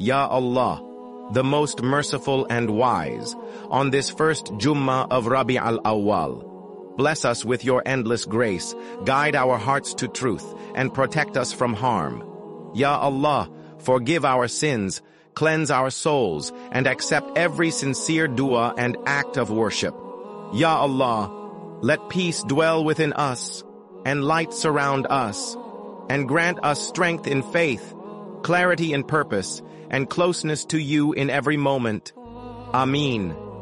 Ya Allah, the most merciful and wise, on this first Jummah of Rabi' al-Awwal, bless us with your endless grace, guide our hearts to truth, and protect us from harm. Ya Allah, forgive our sins, cleanse our souls, and accept every sincere dua and act of worship. Ya Allah, let peace dwell within us, and light surround us, and grant us strength in faith, clarity in purpose, and closeness to you in every moment. Ameen.